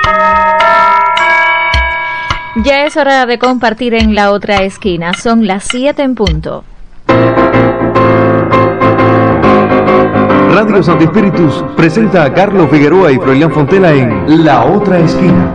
Ya es hora de compartir en la otra esquina. Son las 7 en punto. Radio Santo Espíritus presenta a Carlos Figueroa y Froilán Fontela en La Otra Esquina.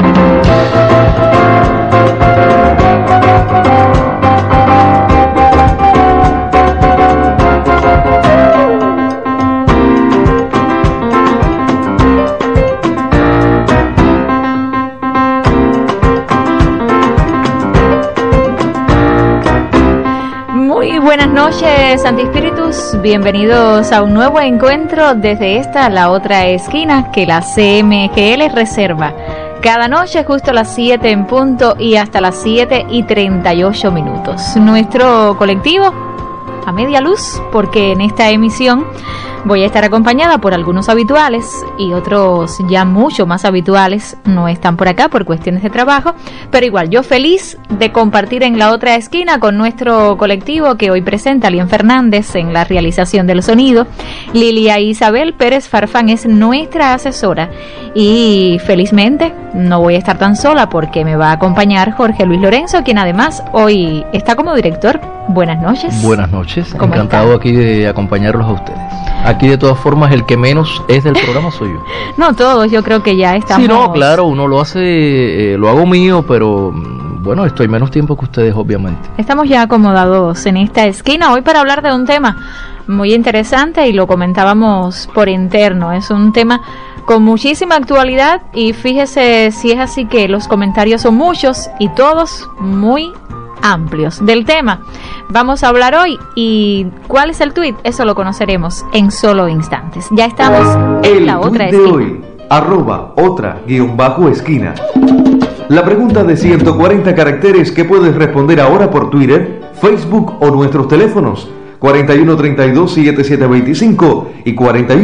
Buenas noches, Santi Espíritus. Bienvenidos a un nuevo encuentro desde esta, la otra esquina, que la CMGL reserva. Cada noche justo a las 7 en punto y hasta las 7:38 minutos. Nuestro colectivo a media luz, porque en esta emisión voy a estar acompañada por algunos habituales y otros ya mucho más habituales no están por acá por cuestiones de trabajo, pero igual yo feliz de compartir en la otra esquina con nuestro colectivo que hoy presenta Lien Fernández en la realización del sonido. Lilia Isabel Pérez Farfán es nuestra asesora y felizmente no voy a estar tan sola porque me va a acompañar Jorge Luis Lorenzo, quien además hoy está como director. Buenas noches. Buenas noches, está? encantado aquí de acompañarlos a ustedes. Aquí de todas formas el que menos es del programa soy yo. No todos, yo creo que ya estamos... Sí, no, claro, uno lo hace, lo hago mío, pero bueno, estoy menos tiempo que ustedes obviamente. Estamos ya acomodados en esta esquina hoy para hablar de un tema muy interesante y lo comentábamos por interno. Es un tema con muchísima actualidad y fíjese si es así que los comentarios son muchos y todos muy amplios del tema. Vamos a hablar hoy y ¿cuál es el tuit? Eso lo conoceremos en solo instantes. Ya estamos en la otra esquina. El tuit de hoy, @otra_esquina. La pregunta de 140 caracteres que puedes responder ahora por Twitter, Facebook o nuestros teléfonos 4132-7725 y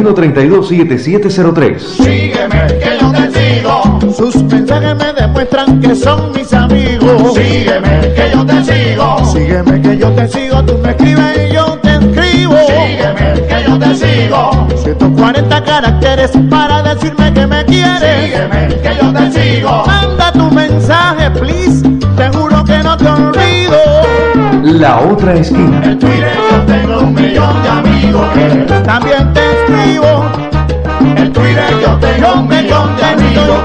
4132-7703. Sígueme que yo te sigo. Sus mensajes me demuestran que son mis amigos. Sígueme que yo te sigo. Sígueme que yo te sigo. Tú me escribes y yo te escribo. Sígueme que yo te sigo. 140 caracteres para decirme que me quieres. Sígueme que yo te sigo. Manda tu mensaje, please. Te juro que no te olvido. La otra esquina. En Twitter yo tengo 1 millón de amigos. También te escribo. En Twitter yo tengo 1 millón de amigos.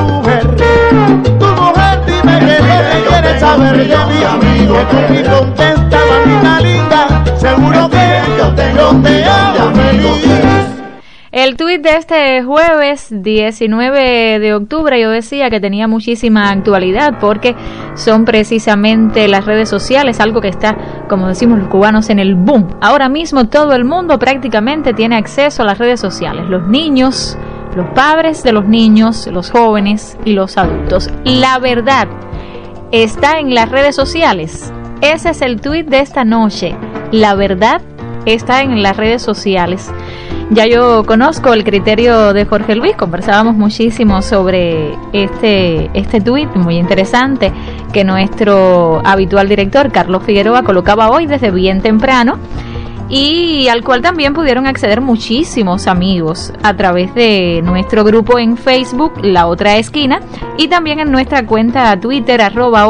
Tu mujer, dime que no te quieres saber de mí. Que tú me contestas, mamita linda. Seguro que yo te amo feliz. El tuit de este jueves 19 de octubre yo decía que tenía muchísima actualidad porque son precisamente las redes sociales, algo que está, como decimos los cubanos, en el boom. Ahora mismo todo el mundo prácticamente tiene acceso a las redes sociales, los niños, los padres de los niños, los jóvenes y los adultos. La verdad está en las redes sociales. Ese es el tuit de esta noche. La verdad está en las redes sociales. Ya yo conozco el criterio de Jorge Luis, conversábamos muchísimo sobre este tuit muy interesante que nuestro habitual director Carlos Figueroa colocaba hoy desde bien temprano y al cual también pudieron acceder muchísimos amigos a través de nuestro grupo en Facebook, La Otra Esquina, y también en nuestra cuenta Twitter,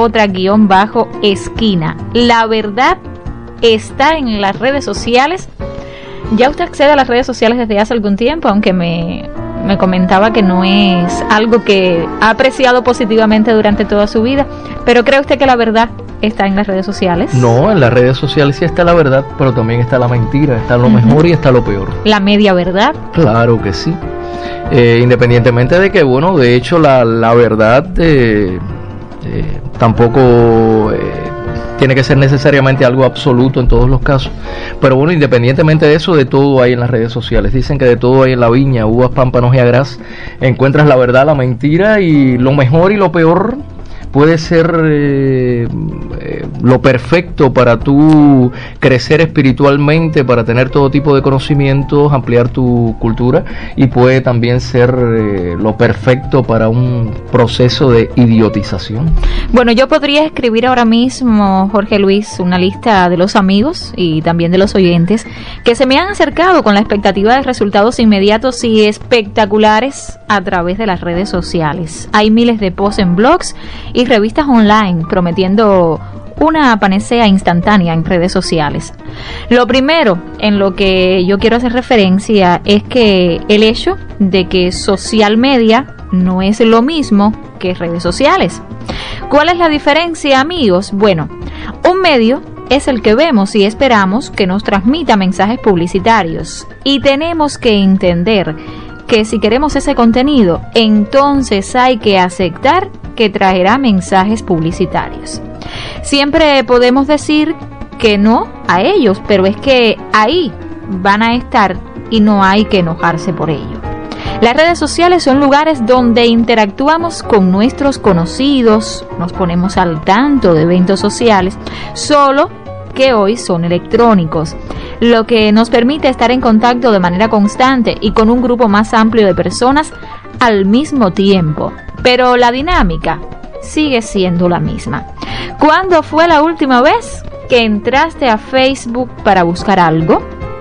@otra_esquina. La verdad está en las redes sociales. Ya usted accede a las redes sociales desde hace algún tiempo, aunque me comentaba que no es algo que ha apreciado positivamente durante toda su vida, pero ¿cree usted que la verdad está en las redes sociales? No, en las redes sociales sí está la verdad, pero también está la mentira, está lo mejor y está lo peor. La media verdad. Claro que sí. Independientemente de que, bueno, de hecho la verdad tampoco tiene que ser necesariamente algo absoluto en todos los casos, pero bueno, independientemente de eso, de todo hay en las redes sociales. Dicen que de todo hay en la viña, uvas, pámpanos y agraz. Encuentras la verdad, la mentira y lo mejor y lo peor, puede ser lo perfecto para tú crecer espiritualmente, para tener todo tipo de conocimientos, ampliar tu cultura, y puede también ser lo perfecto para un proceso de idiotización. Bueno, yo podría escribir ahora mismo, Jorge Luis, una lista de los amigos y también de los oyentes que se me han acercado con la expectativa de resultados inmediatos y espectaculares a través de las redes sociales. Hay miles de posts en blogs y revistas online prometiendo una panacea instantánea en redes sociales. Lo primero en lo que yo quiero hacer referencia es que el hecho de que social media no es lo mismo que redes sociales. ¿Cuál es la diferencia, amigos? Bueno, un medio es el que vemos y esperamos que nos transmita mensajes publicitarios, y tenemos que entender que si queremos ese contenido, entonces hay que aceptar que traerá mensajes publicitarios. Siempre podemos decir que no a ellos, pero es que ahí van a estar y no hay que enojarse por ello. Las redes sociales son lugares donde interactuamos con nuestros conocidos, nos ponemos al tanto de eventos sociales, solo que hoy son electrónicos, lo que nos permite estar en contacto de manera constante y con un grupo más amplio de personas al mismo tiempo. Pero la dinámica sigue siendo la misma. ¿Cuándo fue la última vez que entraste a Facebook para buscar algo?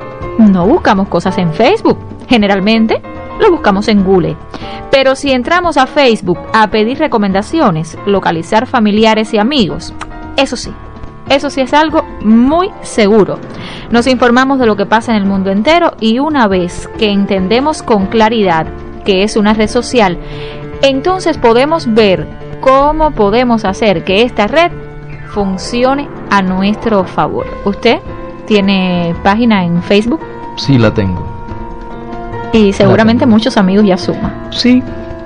No buscamos cosas en Facebook, generalmente lo buscamos en Google. Pero si entramos a Facebook a pedir recomendaciones, localizar familiares y amigos, eso sí es algo muy seguro. Nos informamos de lo que pasa en el mundo entero, y una vez que entendemos con claridad que es una red social, entonces podemos ver cómo podemos hacer que esta red funcione a nuestro favor. ¿Usted tiene página en Facebook? Sí, la tengo. Y seguramente muchos amigos ya suman. Sí,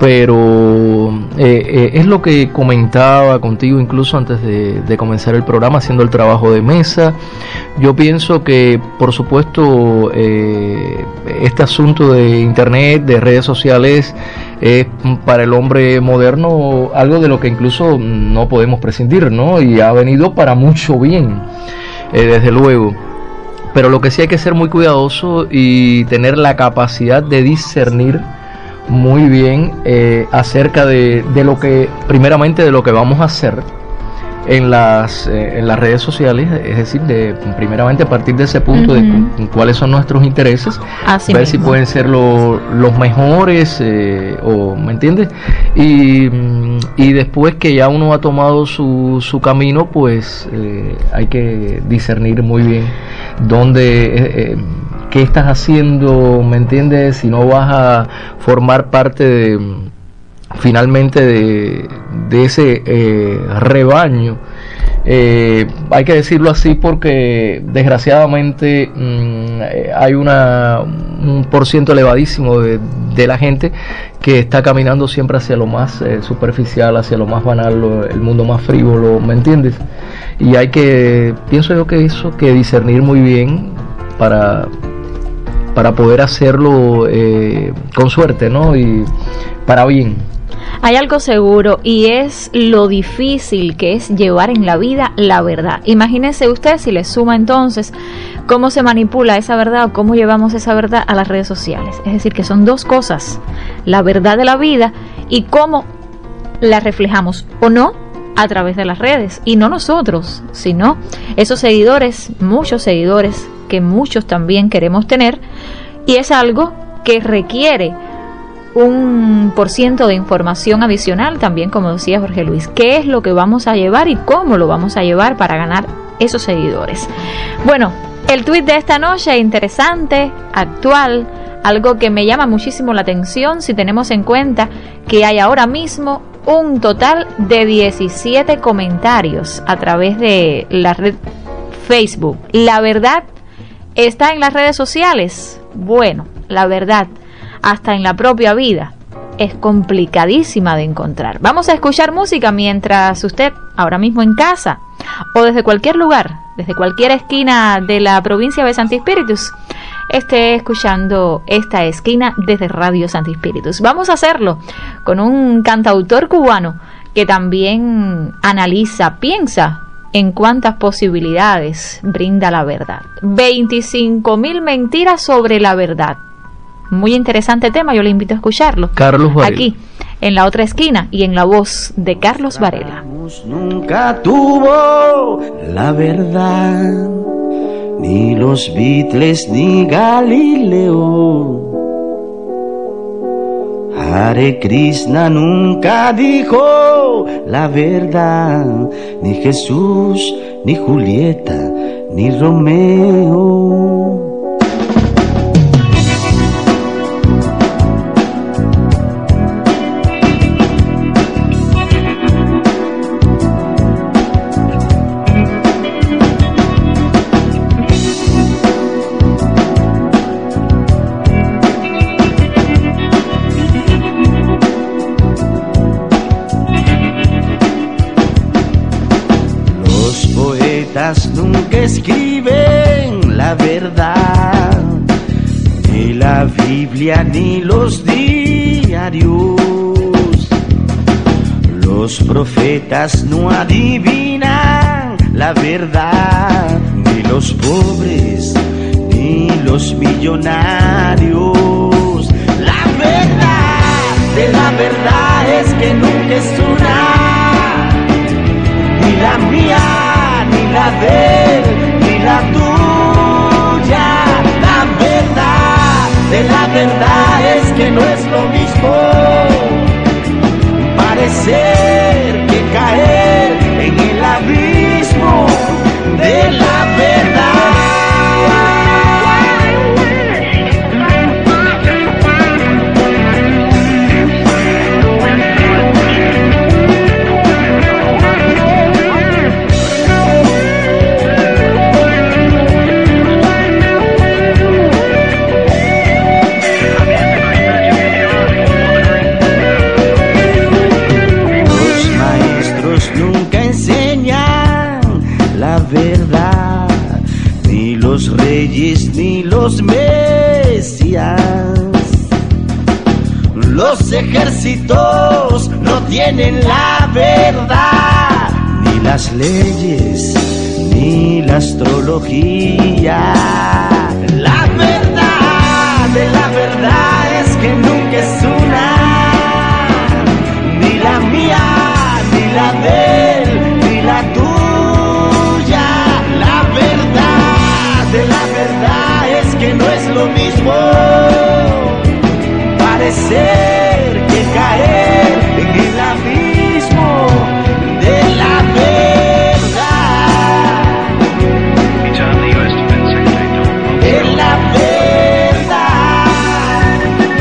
pero es lo que comentaba contigo incluso antes de comenzar el programa, haciendo el trabajo de mesa. Yo pienso que, por supuesto, este asunto de internet, de redes sociales, es para el hombre moderno algo de lo que incluso no podemos prescindir, ¿no? Y ha venido para mucho bien, desde luego. Pero lo que sí hay que ser muy cuidadoso y tener la capacidad de discernir muy bien acerca de lo que, primeramente, de lo que vamos a hacer en las redes sociales, es decir, primeramente a partir de ese punto de cuáles son nuestros intereses, así ver mismo. si pueden ser los mejores, o ¿me entiendes? Y después que ya uno ha tomado su camino, pues hay que discernir muy bien dónde, qué estás haciendo, ¿me entiendes? Si no vas a formar parte finalmente de ese rebaño. Hay que decirlo así porque desgraciadamente hay un porciento elevadísimo de la gente que está caminando siempre hacia lo más superficial, hacia lo más banal, el mundo más frívolo, ¿me entiendes? Y pienso yo que eso, que discernir muy bien para poder hacerlo con suerte, ¿no? Y para bien. Hay algo seguro, y es lo difícil que es llevar en la vida la verdad. Imagínese usted si le suma entonces cómo se manipula esa verdad o cómo llevamos esa verdad a las redes sociales. Es decir, que son dos cosas: la verdad de la vida y cómo la reflejamos o no a través de las redes. Y no nosotros, sino esos seguidores, muchos seguidores que muchos también queremos tener, y es algo que requiere un % de información adicional también, como decía Jorge Luis. ¿Qué es lo que vamos a llevar y cómo lo vamos a llevar para ganar esos seguidores? Bueno, el tuit de esta noche, interesante, actual, algo que me llama muchísimo la atención si tenemos en cuenta que hay ahora mismo un total de 17 comentarios a través de la red Facebook. ¿La verdad está en las redes sociales? Bueno, la verdad, hasta en la propia vida, es complicadísima de encontrar. Vamos a escuchar música mientras usted, ahora mismo en casa o desde cualquier lugar, desde cualquier esquina de la provincia de Santi Espíritus, esté escuchando esta esquina desde Radio Santi Espíritus. Vamos a hacerlo con un cantautor cubano que también analiza, piensa en cuántas posibilidades brinda la verdad. 25.000 mentiras sobre la verdad. Muy interesante tema, yo le invito a escucharlo. Carlos Varela. Aquí, en La Otra Esquina y en la voz de Carlos Varela. Nunca tuvo la verdad, ni los Beatles ni Galileo. Hare Krishna nunca dijo la verdad, ni Jesús, ni Julieta, ni Romeo. Nunca escriben la verdad, ni la Biblia ni los diarios. Los profetas no adivinan la verdad, ni los pobres ni los millonarios. La verdad de la verdad es que nunca es una, ni la mía, ni la de él, ni la tuya. La verdad de la verdad es que no es lo mismo parecer que caer en el abismo de la verdad. Verdad, ni los reyes ni los mesías. Los ejércitos no tienen la verdad, ni las leyes ni la astrología. La verdad de la verdad es que nunca es una, ni la mía, ni la de él, ni la tuya. De la verdad es que no es lo mismo parecer que caer en el abismo de la verdad. De la verdad.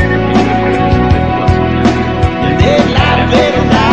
De la verdad.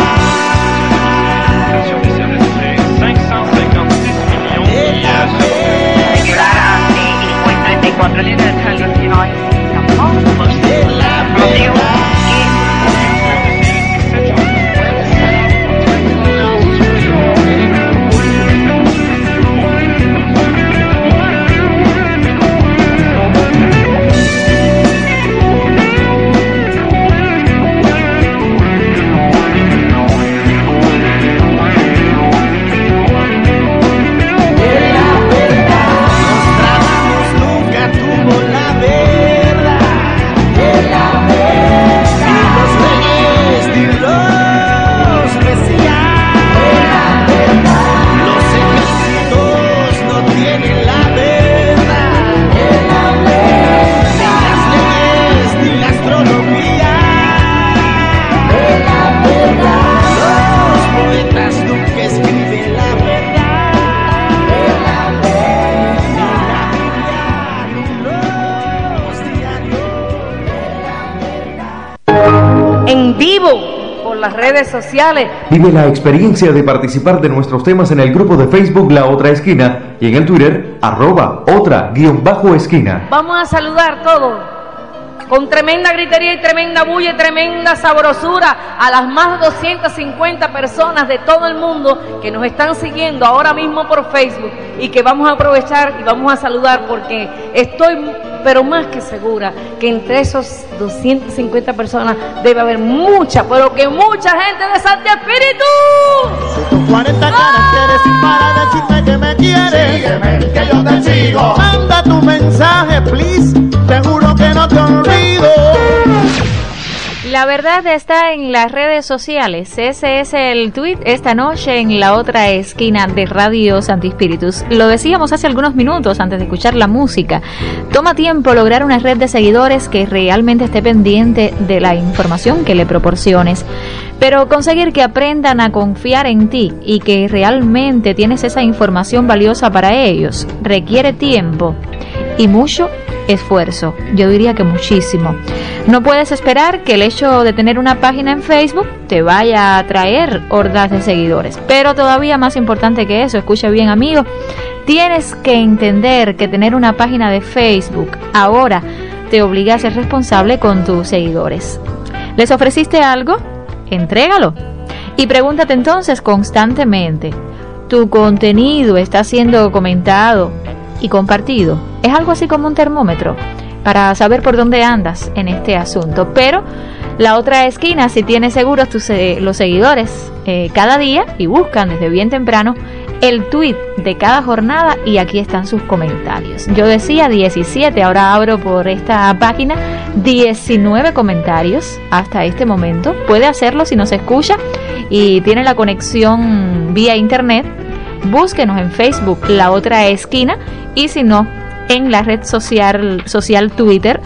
Redes sociales. Vive la experiencia de participar de nuestros temas en el grupo de Facebook La Otra Esquina y en el Twitter @otra_esquina. Vamos a saludar todos con tremenda gritería y tremenda bulla y tremenda sabrosura a las más de 250 personas de todo el mundo que nos están siguiendo ahora mismo por Facebook y que vamos a aprovechar y vamos a saludar porque estoy pero más que segura que entre esos 250 personas debe haber mucha, pero que mucha gente de Santi Espíritu. Si tus 40 caracteres sin para decirme que me quieres, sígueme que yo te sigo. Manda tu mensaje, please, te juro que no te olvido. La verdad está en las redes sociales. Ese es el tweet esta noche en la otra esquina de Radio Santi Espíritus. Lo decíamos hace algunos minutos antes de escuchar la música. Toma tiempo lograr una red de seguidores que realmente esté pendiente de la información que le proporciones. Pero conseguir que aprendan a confiar en ti y que realmente tienes esa información valiosa para ellos requiere tiempo y mucho esfuerzo, yo diría que muchísimo. No puedes esperar que el hecho de tener una página en Facebook te vaya a traer hordas de seguidores, pero todavía más importante que eso, escucha bien amigo, tienes que entender que tener una página de Facebook ahora te obliga a ser responsable con tus seguidores. ¿Les ofreciste algo? Entrégalo. Y pregúntate entonces constantemente, ¿tu contenido está siendo comentado y compartido? Es algo así como un termómetro para saber por dónde andas en este asunto. Pero la otra esquina, si tienes seguros los seguidores cada día y buscan desde bien temprano el tweet de cada jornada y aquí están sus comentarios. Yo decía 17, ahora abro por esta página 19 comentarios hasta este momento. Puede hacerlo si nos escucha y tiene la conexión vía internet. Búsquenos en Facebook, La Otra Esquina, y si no, en la red social Twitter,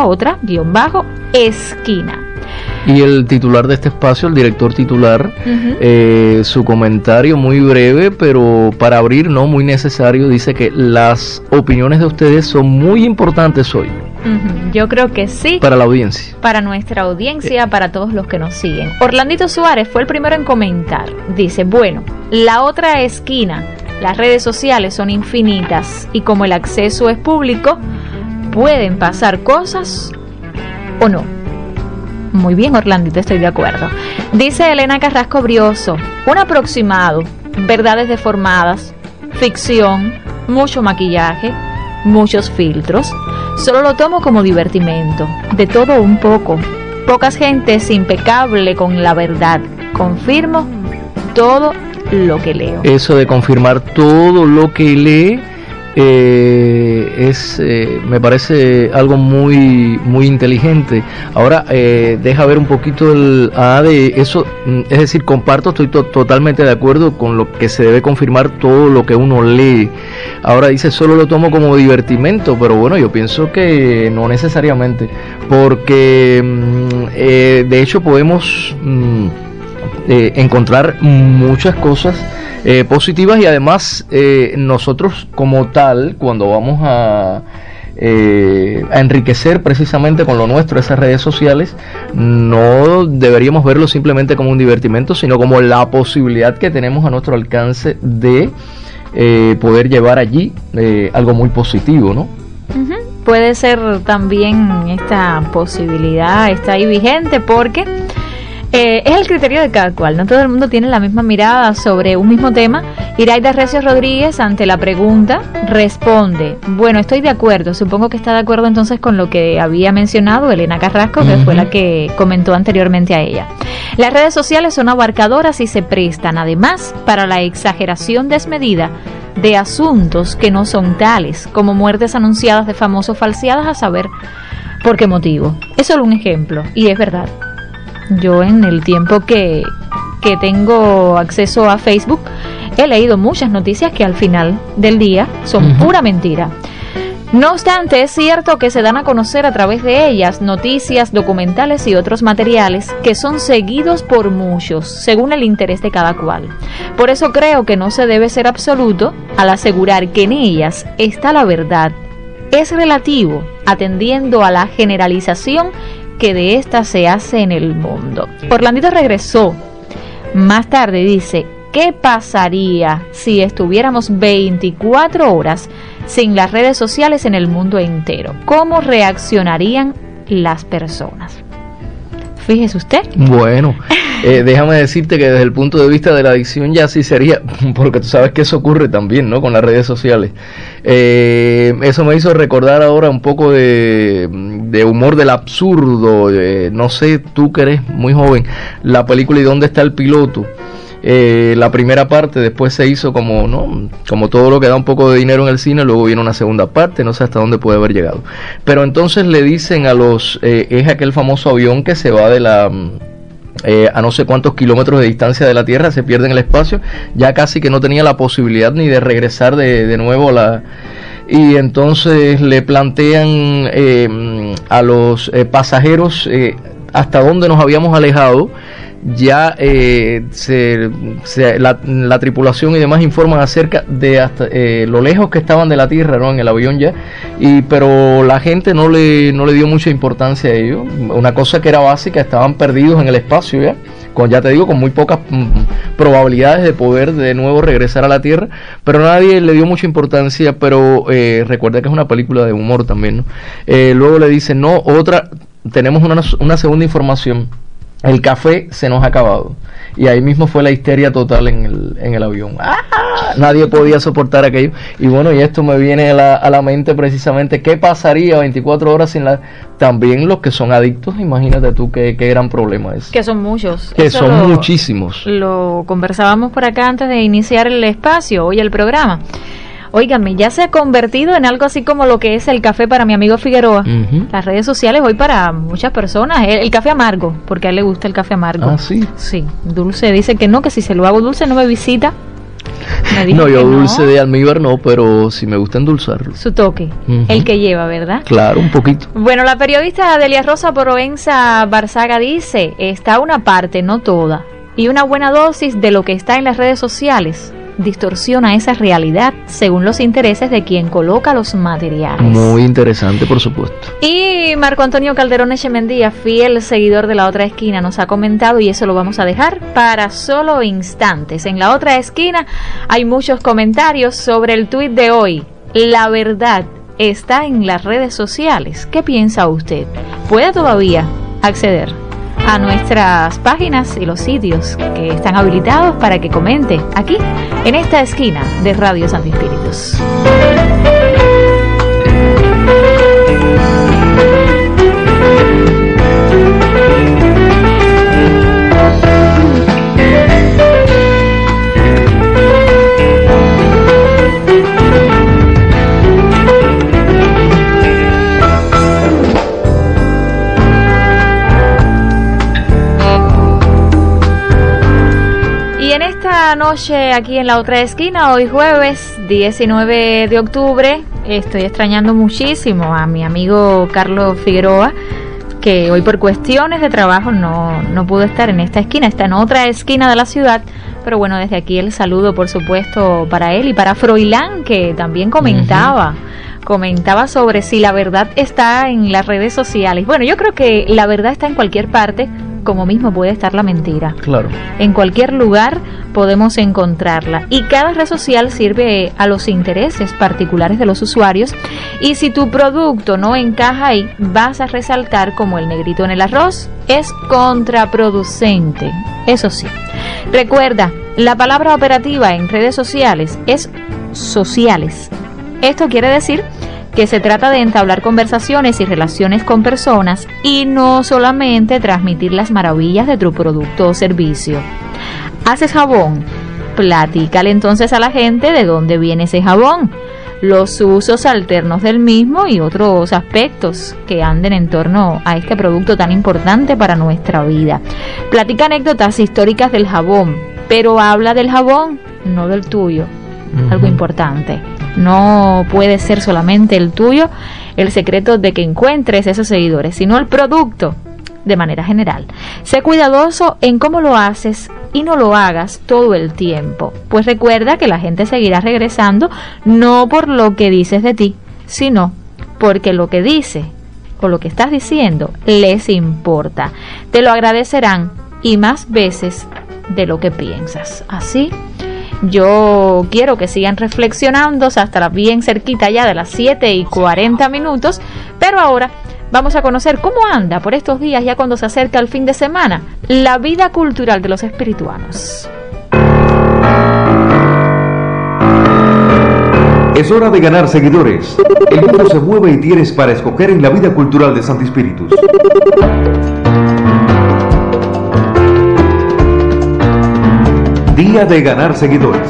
@otra_esquina. Y el titular de este espacio, el director titular, su comentario muy breve, pero para abrir, no muy necesario, dice que las opiniones de ustedes son muy importantes hoy. Yo creo que sí. Para la audiencia. Para nuestra audiencia, para todos los que nos siguen. Orlandito Suárez fue el primero en comentar. Dice, bueno, La Otra Esquina, las redes sociales son infinitas y como el acceso es público, pueden pasar cosas o no. Muy bien, Orlandito, estoy de acuerdo. Dice Elena Carrasco Brioso, un aproximado, verdades deformadas, ficción, mucho maquillaje, muchos filtros. Solo lo tomo como divertimento, de todo un poco. Pocas gentes impecable con la verdad. Confirmo todo lo que leo. Eso de confirmar todo lo que lee me parece algo muy muy inteligente. Ahora deja ver un poquito de eso, es decir, comparto, estoy totalmente de acuerdo con lo que se debe confirmar todo lo que uno lee. Ahora dice, solo lo tomo como divertimento, pero bueno, yo pienso que no necesariamente, porque de hecho podemos encontrar muchas cosas positivas y además nosotros como tal, cuando vamos a enriquecer precisamente con lo nuestro esas redes sociales, no deberíamos verlo simplemente como un divertimento, sino como la posibilidad que tenemos a nuestro alcance de poder llevar allí algo muy positivo, ¿no? Puede ser también esta posibilidad, está ahí vigente porque es el criterio de cada cual, no todo el mundo tiene la misma mirada sobre un mismo tema. Iraida Recio Rodríguez, ante la pregunta, responde, bueno, estoy de acuerdo, supongo que está de acuerdo entonces con lo que había mencionado Elena Carrasco, que fue la que comentó anteriormente a ella. Las redes sociales son abarcadoras y se prestan además para la exageración desmedida de asuntos que no son tales, como muertes anunciadas de famosos falseadas a saber por qué motivo. Es solo un ejemplo, y es verdad. Yo en el tiempo que tengo acceso a Facebook he leído muchas noticias que al final del día son pura mentira. No obstante, es cierto que se dan a conocer a través de ellas noticias, documentales y otros materiales que son seguidos por muchos, según el interés de cada cual. Por eso creo que no se debe ser absoluto al asegurar que en ellas está la verdad. Es relativo, atendiendo a la generalización que de esta se hace en el mundo. Orlandito regresó más tarde, dice, ¿qué pasaría si estuviéramos 24 horas sin las redes sociales en el mundo entero? ¿Cómo reaccionarían las personas? Fíjese usted. Bueno, déjame decirte que desde el punto de vista de la adicción ya sí sería, porque tú sabes que eso ocurre también, ¿no? Con las redes sociales. Eso me hizo recordar ahora un poco de humor del absurdo. No sé, tú que eres muy joven, la película ¿Y dónde está el piloto? La primera parte después se hizo como, ¿no?, como todo lo que da un poco de dinero en el cine, luego viene una segunda parte, no sé hasta dónde puede haber llegado, pero entonces le dicen a los es aquel famoso avión que se va de la a no sé cuántos kilómetros de distancia de la Tierra, se pierde en el espacio, ya casi que no tenía la posibilidad ni de regresar de nuevo a la... Y entonces le plantean a los pasajeros hasta dónde nos habíamos alejado. Ya la tripulación y demás informan acerca de hasta lo lejos que estaban de la Tierra, ¿no?, en el avión ya, pero la gente no le dio mucha importancia a ello. Una cosa que era básica, estaban perdidos en el espacio ya, ya te digo, con muy pocas probabilidades de poder de nuevo regresar a la Tierra, pero nadie le dio mucha importancia. Pero recuerda que es una película de humor también, ¿no? Luego le dicen, no, tenemos una segunda información. El café se nos ha acabado. Y ahí mismo fue la histeria total en el avión. ¡Ah! Nadie podía soportar aquello. Y bueno, y esto me viene a la mente precisamente, ¿qué pasaría 24 horas sin la... También los que son adictos, imagínate tú qué gran problema es. Que son muchos. Que son muchísimos. Lo conversábamos por acá antes de iniciar el espacio, hoy el programa. Óigame, ya se ha convertido en algo así como lo que es el café para mi amigo Figueroa. Uh-huh. Las redes sociales hoy para muchas personas, el café amargo, porque a él le gusta el café amargo. Ah, sí. Sí, dulce, dice que no, que si se lo hago dulce no me visita. No, yo dulce de almíbar no, pero sí me gusta endulzarlo. Su toque, uh-huh, el que lleva, ¿verdad? Claro, un poquito. Bueno, la periodista Delia Rosa Provenza Barzaga dice, está una parte, no toda, y una buena dosis de lo que está en las redes sociales distorsiona esa realidad según los intereses de quien coloca los materiales. Muy interesante, por supuesto. Y Marco Antonio Calderón Echemendía, fiel seguidor de La Otra Esquina, nos ha comentado, y eso lo vamos a dejar para solo instantes. En La Otra Esquina hay muchos comentarios sobre el tuit de hoy. La verdad está en las redes sociales. ¿Qué piensa usted? ¿Puede todavía acceder a nuestras páginas y los sitios que están habilitados para que comente aquí en esta esquina de Radio Santo Espíritus? Esta noche aquí en La Otra Esquina, hoy jueves 19 de octubre, estoy extrañando muchísimo a mi amigo Carlos Figueroa, que hoy por cuestiones de trabajo no pudo estar en esta esquina, está en otra esquina de la ciudad, pero bueno, desde aquí el saludo por supuesto para él y para Froilán, que también comentaba sobre si la verdad está en las redes sociales. Bueno, yo creo que la verdad está en cualquier parte, como mismo puede estar la mentira. Claro. En cualquier lugar podemos encontrarla. Y cada red social sirve a los intereses particulares de los usuarios. Y si tu producto no encaja ahí, vas a resaltar como el negrito en el arroz. Es contraproducente. Eso sí. Recuerda, la palabra operativa en redes sociales es sociales. Esto quiere decir que se trata de entablar conversaciones y relaciones con personas y no solamente transmitir las maravillas de tu producto o servicio. ¿Haces jabón? Platícale entonces a la gente de dónde viene ese jabón, los usos alternos del mismo y otros aspectos que anden en torno a este producto tan importante para nuestra vida. Platica anécdotas históricas del jabón, pero habla del jabón, no del tuyo. Algo importante. No puede ser solamente el tuyo el secreto de que encuentres esos seguidores, sino el producto de manera general. Sé cuidadoso en cómo lo haces y no lo hagas todo el tiempo, pues recuerda que la gente seguirá regresando no por lo que dices de ti, sino porque lo que dice o lo que estás diciendo les importa. Te lo agradecerán y más veces de lo que piensas. Así yo quiero que sigan reflexionando hasta bien cerquita ya de las 7:40, pero ahora vamos a conocer cómo anda por estos días, ya cuando se acerca el fin de semana, la vida cultural de los espirituanos. Es hora de ganar seguidores. El mundo se mueve y tienes para escoger en la vida cultural de Santi Spíritus. Día de ganar seguidores.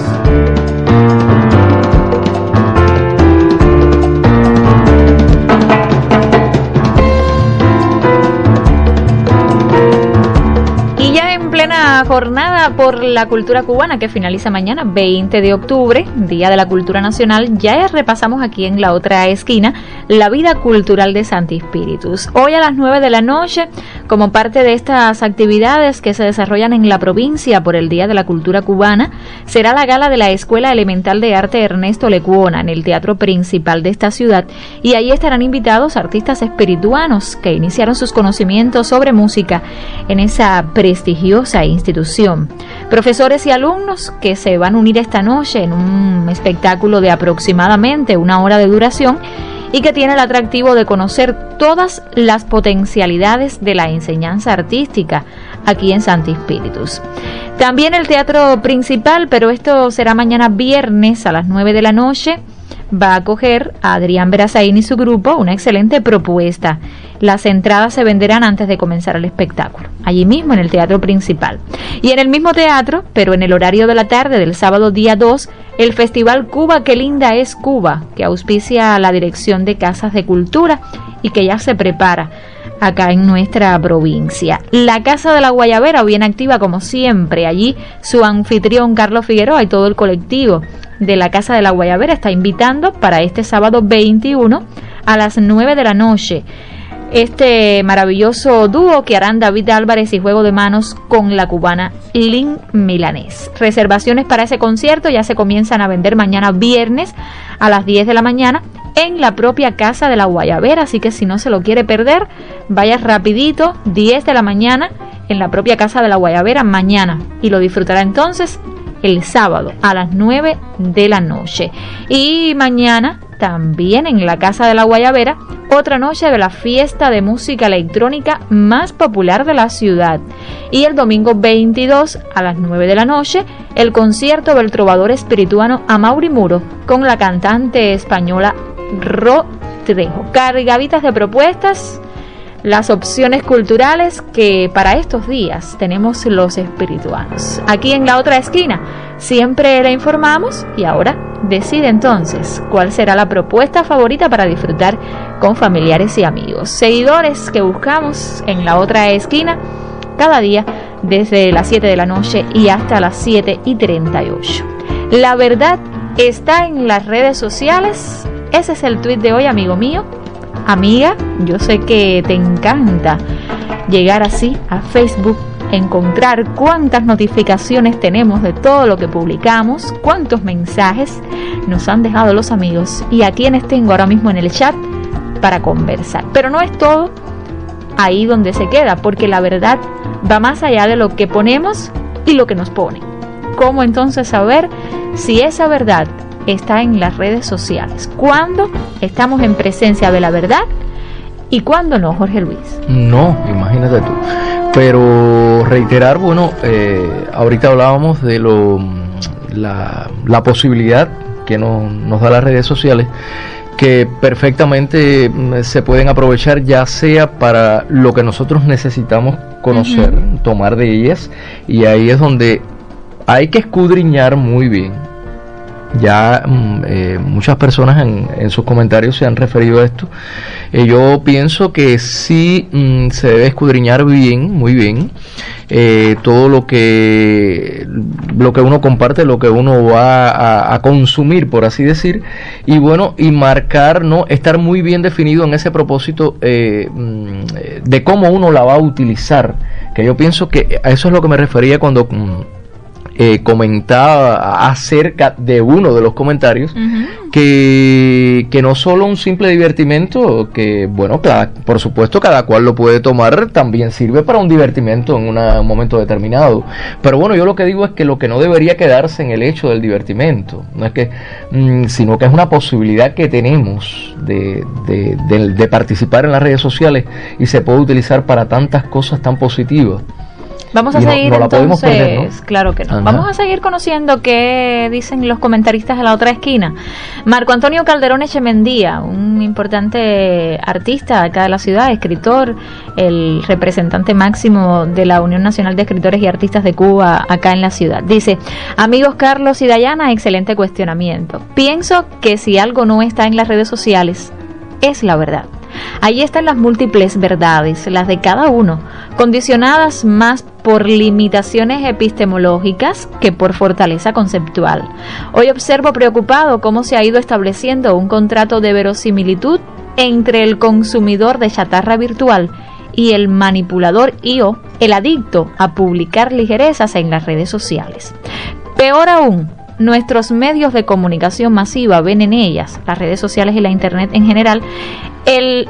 Jornada por la cultura cubana que finaliza mañana 20 de octubre, Día de la Cultura Nacional. Ya repasamos aquí en la otra esquina la vida cultural de Santi Spíritus. Hoy a las 9 de la noche, como parte de estas actividades que se desarrollan en la provincia por el Día de la Cultura Cubana, será la gala de la Escuela Elemental de Arte Ernesto Lecuona en el Teatro Principal de esta ciudad, y ahí estarán invitados artistas espirituanos que iniciaron sus conocimientos sobre música en esa prestigiosa institución. Profesores y alumnos que se van a unir esta noche en un espectáculo de aproximadamente 1 hora de duración y que tiene el atractivo de conocer todas las potencialidades de la enseñanza artística aquí en Santi Spíritus. También el Teatro Principal, pero esto será mañana viernes a las 9 de la noche, va a acoger a Adrián Verazaín y su grupo una excelente propuesta. Las entradas se venderán antes de comenzar el espectáculo, allí mismo en el Teatro Principal. Y en el mismo teatro, pero en el horario de la tarde del sábado día 2, el Festival Cuba Qué Linda es Cuba, que auspicia la Dirección de Casas de Cultura y que ya se prepara acá en nuestra provincia. La Casa de la Guayabera, bien activa como siempre. Allí su anfitrión Carlos Figueroa y todo el colectivo de la Casa de la Guayabera está invitando para este sábado 21 a las 9 de la noche. Este maravilloso dúo que harán David Álvarez y Juego de Manos con la cubana Lynn Milanés. Reservaciones para ese concierto ya se comienzan a vender mañana viernes a las 10 de la mañana en la propia Casa de la Guayabera, así que si no se lo quiere perder, vaya rapidito, 10 de la mañana en la propia Casa de la Guayabera mañana, y lo disfrutará entonces el sábado a las 9 de la noche. Y mañana también en la Casa de la Guayabera, otra noche de la fiesta de música electrónica más popular de la ciudad. Y el domingo 22 a las 9 de la noche, el concierto del trovador espirituano Amaury Muro con la cantante española Ro Trejo. Cargaditas de propuestas, las opciones culturales que para estos días tenemos los espirituanos. Aquí en la otra esquina siempre le informamos, y ahora decide entonces cuál será la propuesta favorita para disfrutar con familiares y amigos. Seguidores que buscamos en la otra esquina cada día desde las 7 de la noche y hasta las 7:38. La verdad está en las redes sociales. Ese es el tuit de hoy, amigo mío. Amiga, yo sé que te encanta llegar así a Facebook, encontrar cuántas notificaciones tenemos de todo lo que publicamos, cuántos mensajes nos han dejado los amigos y a quienes tengo ahora mismo en el chat para conversar. Pero no es todo ahí donde se queda, porque la verdad va más allá de lo que ponemos y lo que nos ponen. ¿Cómo entonces saber si esa verdad está en las redes sociales? ¿Cuándo estamos en presencia de la verdad y cuándo no, Jorge Luis? No, imagínate tú. Pero reiterar, bueno, ahorita hablábamos de la posibilidad que nos da las redes sociales, que perfectamente se pueden aprovechar, ya sea para lo que nosotros necesitamos conocer, tomar de ellas, y ahí es donde hay que escudriñar muy bien. Ya muchas personas en sus comentarios se han referido a esto. Yo pienso que sí se debe escudriñar bien, muy bien, todo lo que uno comparte, lo que uno va a consumir, por así decir, y bueno, y marcar, ¿no? Estar muy bien definido en ese propósito de cómo uno la va a utilizar, que yo pienso que a eso es lo que me refería cuando comentaba acerca de uno de los comentarios, que no solo un simple divertimento, que bueno, por supuesto cada cual lo puede tomar, también sirve para un divertimento en un momento determinado, pero bueno, yo lo que digo es que lo que no debería quedarse en el hecho del divertimento, no es que sino que es una posibilidad que tenemos de participar en las redes sociales, y se puede utilizar para tantas cosas tan positivas. Vamos a seguir entonces, perder, ¿no? Claro que no. Ajá. Vamos a seguir conociendo qué dicen los comentaristas de la otra esquina. Marco Antonio Calderón Echemendía, un importante artista acá de la ciudad, escritor, el representante máximo de la Unión Nacional de Escritores y Artistas de Cuba acá en la ciudad. Dice: amigos Carlos y Dayana, excelente cuestionamiento. Pienso que si algo no está en las redes sociales, es la verdad. Ahí están las múltiples verdades, las de cada uno, condicionadas más por limitaciones epistemológicas que por fortaleza conceptual. Hoy observo preocupado cómo se ha ido estableciendo un contrato de verosimilitud entre el consumidor de chatarra virtual y el manipulador o el adicto a publicar ligerezas en las redes sociales. Peor aún, nuestros medios de comunicación masiva ven en ellas, las redes sociales y la internet en general, el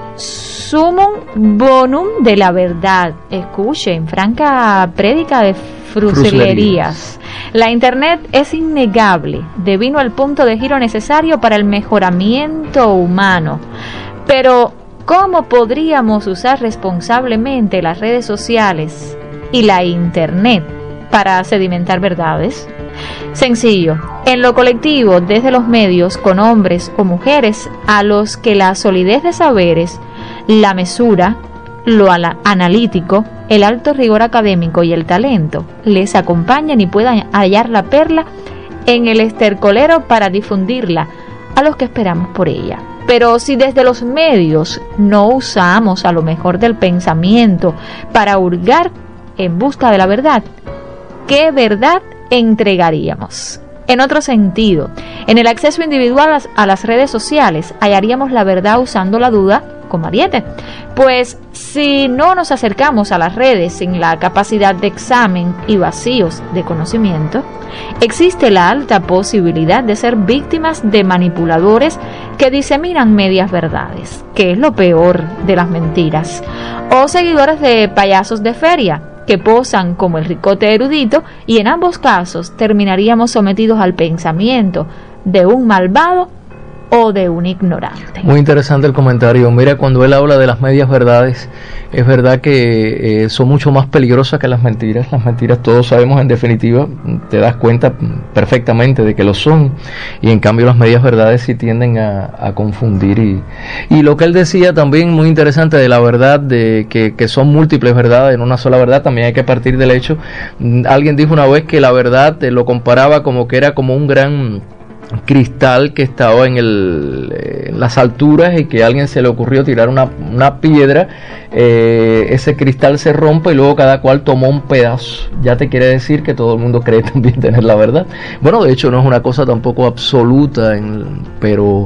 sumum bonum de la verdad. Escuchen, franca prédica de frusilerías. La internet es innegable, devino al punto de giro necesario para el mejoramiento humano. Pero, ¿cómo podríamos usar responsablemente las redes sociales y la internet para sedimentar verdades? Sencillo, en lo colectivo, desde los medios, con hombres o mujeres a los que la solidez de saberes, la mesura, lo analítico, el alto rigor académico y el talento les acompañan y puedan hallar la perla en el estercolero para difundirla a los que esperamos por ella. Pero si desde los medios no usamos a lo mejor del pensamiento para hurgar en busca de la verdad, ¿qué verdad entregaríamos? En otro sentido, en el acceso individual a las redes sociales hallaríamos la verdad usando la duda como ariete, pues si no nos acercamos a las redes sin la capacidad de examen y vacíos de conocimiento, existe la alta posibilidad de ser víctimas de manipuladores que diseminan medias verdades, que es lo peor de las mentiras, o seguidores de payasos de feria que posan como el ricote erudito, y en ambos casos terminaríamos sometidos al pensamiento de un malvado o de un ignorante. Muy interesante el comentario. Mira, cuando él habla de las medias verdades, es verdad que son mucho más peligrosas que las mentiras. Las mentiras, todos sabemos, en definitiva, te das cuenta perfectamente de que lo son, y en cambio las medias verdades sí tienden a confundir. Y lo que él decía también, muy interesante, de la verdad, de que son múltiples verdades en una sola verdad, también hay que partir del hecho. Alguien dijo una vez que la verdad lo comparaba como que era como un gran cristal que estaba en las alturas, y que a alguien se le ocurrió tirar una piedra, ese cristal se rompe y luego cada cual tomó un pedazo. Ya te quiere decir que todo el mundo cree también tener la verdad. Bueno, de hecho no es una cosa tampoco absoluta, pero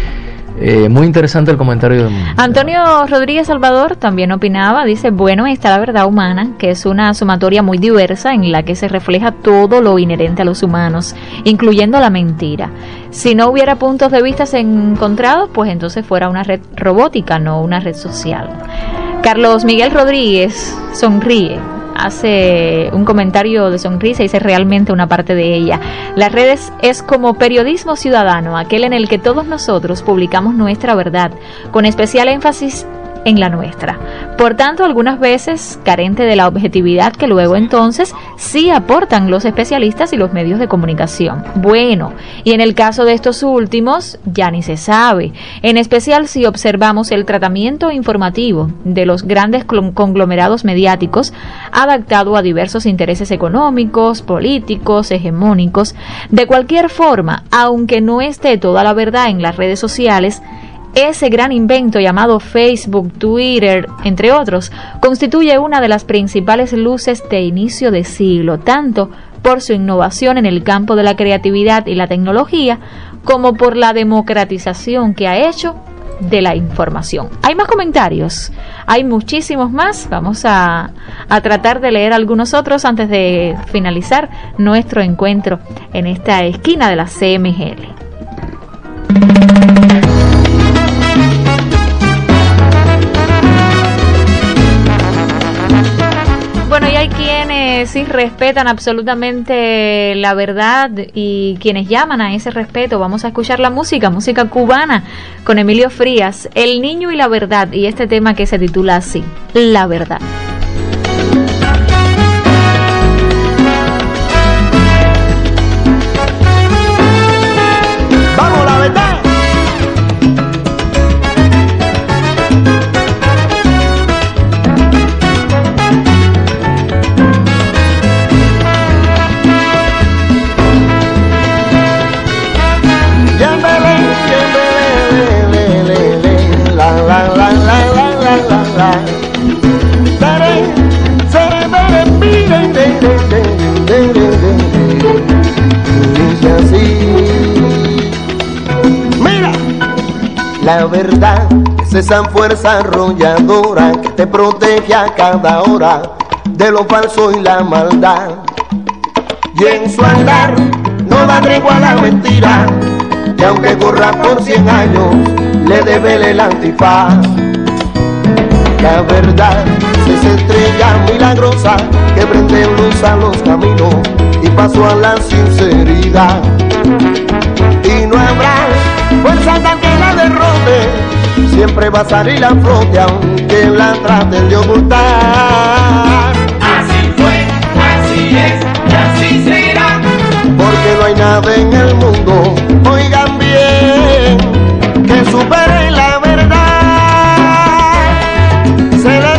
muy interesante el comentario de Antonio Rodríguez Salvador también opinaba, dice: bueno, está la verdad humana, que es una sumatoria muy diversa en la que se refleja todo lo inherente a los humanos, incluyendo la mentira. Si no hubiera puntos de vista encontrados, pues entonces fuera una red robótica, no una red social. Carlos Miguel Rodríguez sonríe, hace un comentario de sonrisa y dice: realmente una parte de ella. Las redes es como periodismo ciudadano, aquel en el que todos nosotros publicamos nuestra verdad, con especial énfasis en la nuestra. Por tanto, algunas veces carente de la objetividad que luego entonces sí aportan los especialistas y los medios de comunicación. Bueno, y en el caso de estos últimos ya ni se sabe, en especial si observamos el tratamiento informativo de los grandes conglomerados mediáticos adaptado a diversos intereses económicos, políticos, hegemónicos. De cualquier forma, aunque no esté toda la verdad en las redes sociales, ese gran invento llamado Facebook, Twitter, entre otros, constituye una de las principales luces de inicio de siglo, tanto por su innovación en el campo de la creatividad y la tecnología, como por la democratización que ha hecho de la información. Hay más comentarios, hay muchísimos más. Vamos a tratar de leer algunos otros antes de finalizar nuestro encuentro en esta esquina de la CMGL. Bueno, y hay quienes sí respetan absolutamente la verdad y quienes llaman a ese respeto. Vamos a escuchar la música cubana con Emilio Frías, El Niño y la Verdad, y este tema que se titula así, La Verdad. Vamos, la verdad. Mira, la verdad es esa fuerza arrolladora que te protege a cada hora de lo falso y la maldad. Y en su andar no da tregua a la mentira, que aunque corra por 100 años le devele el antifaz. La verdad es esa estrella milagrosa que prende luz a los caminos y paso a la sinceridad. Y no habrá fuerza tal que la derrote, siempre va a salir a flote aunque la traten de ocultar. Así fue, así es y así será. Porque no hay nada en el mundo, oigan bien, que supere la verdad. Se la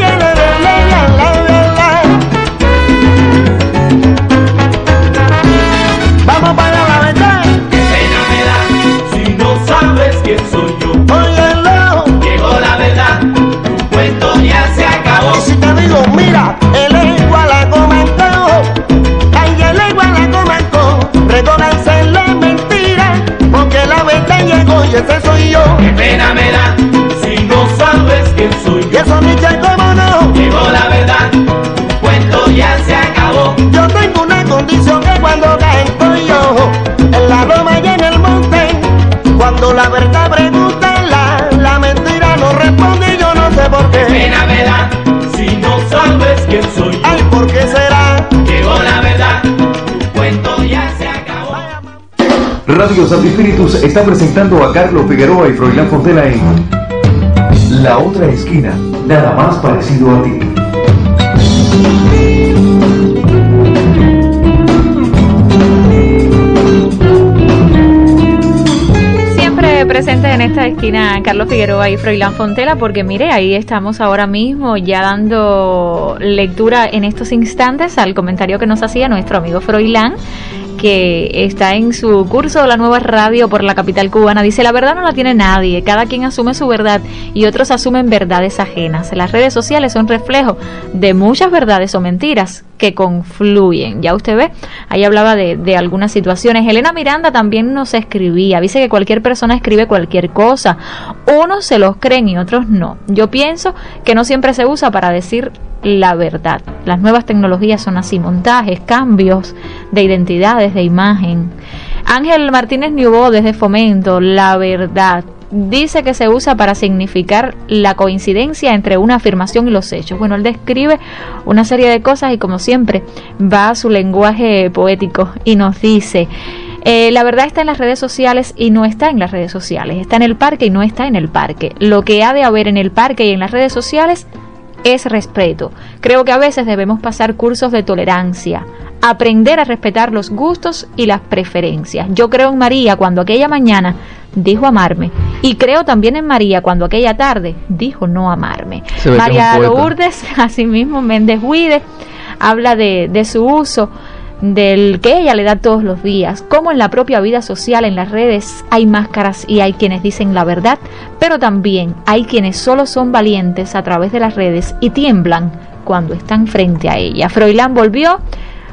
vamos para la verdad. Qué pena me da si no sabes quién soy yo. Óyelo. Llegó la verdad, tu cuento ya se acabó. Y si te digo, mira, el lengua la comentó, ay, el lengua la comentó, reconoce la mentira, porque la verdad llegó y ese soy yo. Qué pena me da si no sabes quién soy Y yo. eso ni que como no. Llegó la verdad, tu cuento ya se acabó. Yo tengo una condición que cuando canto yo, en la loma y en el monte, cuando la verdad pregunta, la mentira no responde y yo no sé por Qué qué. pena me da si no sabes quién soy yo. Ay, ¿por qué será? Llegó la verdad, tu cuento ya se acabó. Radio Santo Espíritus está presentando a Carlos Figueroa y Froilán Fontela en La Otra Esquina, nada más parecido a ti. Siempre presentes en esta esquina Carlos Figueroa y Froilán Fontela, porque mire, ahí estamos ahora mismo ya dando lectura en estos instantes al comentario que nos hacía nuestro amigo Froilán, que está en su curso La Nueva Radio por la capital cubana. Dice, la verdad no la tiene nadie, cada quien asume su verdad y otros asumen verdades ajenas. Las redes sociales son reflejo de muchas verdades o mentiras que confluyen. Ya usted ve, ahí hablaba de algunas situaciones. Elena Miranda también nos escribía, dice que cualquier persona escribe cualquier cosa, unos se los creen y otros no. Yo pienso que no siempre se usa para decir la verdad. Las nuevas tecnologías son así, montajes, cambios de identidades, de imagen. Ángel Martínez Newbo desde Fomento, la verdad dice que se usa para significar la coincidencia entre una afirmación y los hechos. Bueno, él describe una serie de cosas y como siempre va a su lenguaje poético y nos dice, la verdad está en las redes sociales y no está en las redes sociales, está en el parque y no está en el parque. Lo que ha de haber en el parque y en las redes sociales es respeto. Creo que a veces debemos pasar cursos de tolerancia, aprender a respetar los gustos y las preferencias. Yo creo en María cuando aquella mañana dijo amarme, y creo también en María cuando aquella tarde dijo no amarme. María Lourdes, asimismo Méndez Huide, habla de su uso del que ella le da todos los días, como en la propia vida social, en las redes hay máscaras y hay quienes dicen la verdad, pero también hay quienes solo son valientes a través de las redes y tiemblan cuando están frente a ella. Froilán volvió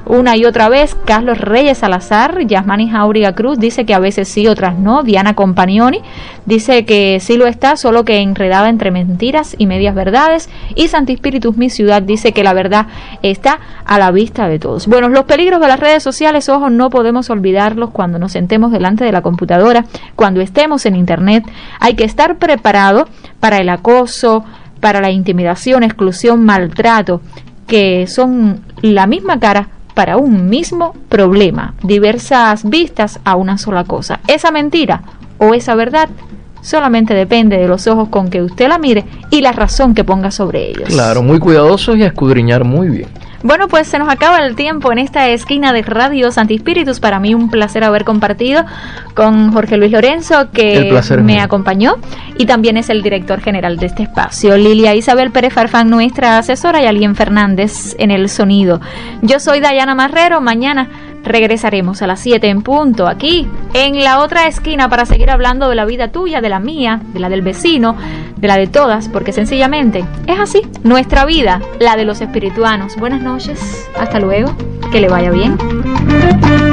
una y otra vez. Carlos Reyes Salazar, Yasmani Jauriga Cruz dice que a veces sí, otras no. Diana Compagnoni dice que sí lo está, solo que enredada entre mentiras y medias verdades. Y Santi Espíritus, mi ciudad, dice que la verdad está a la vista de todos. Bueno, los peligros de las redes sociales, ojo, no podemos olvidarlos cuando nos sentemos delante de la computadora, cuando estemos en internet. Hay que estar preparado para el acoso, para la intimidación, exclusión, maltrato, que son la misma cara para un mismo problema, diversas vistas a una sola cosa. Esa mentira o esa verdad solamente depende de los ojos con que usted la mire y la razón que ponga sobre ellos. Claro, muy cuidadosos y a escudriñar muy bien. Bueno, pues se nos acaba el tiempo en esta esquina de Radio Santi Espíritus. Para mí un placer haber compartido con Jorge Luis Lorenzo, que me acompañó, y también es el director general de este espacio. Lilia Isabel Pérez Farfán, nuestra asesora, y Alien Fernández en el sonido. Yo soy Dayana Marrero. Mañana regresaremos a las 7 en punto, aquí en la otra esquina, para seguir hablando de la vida tuya, de la mía, de la del vecino, de la de todas, porque sencillamente es así, nuestra vida, la de los espirituanos. Buenas noches, hasta luego, que le vaya bien.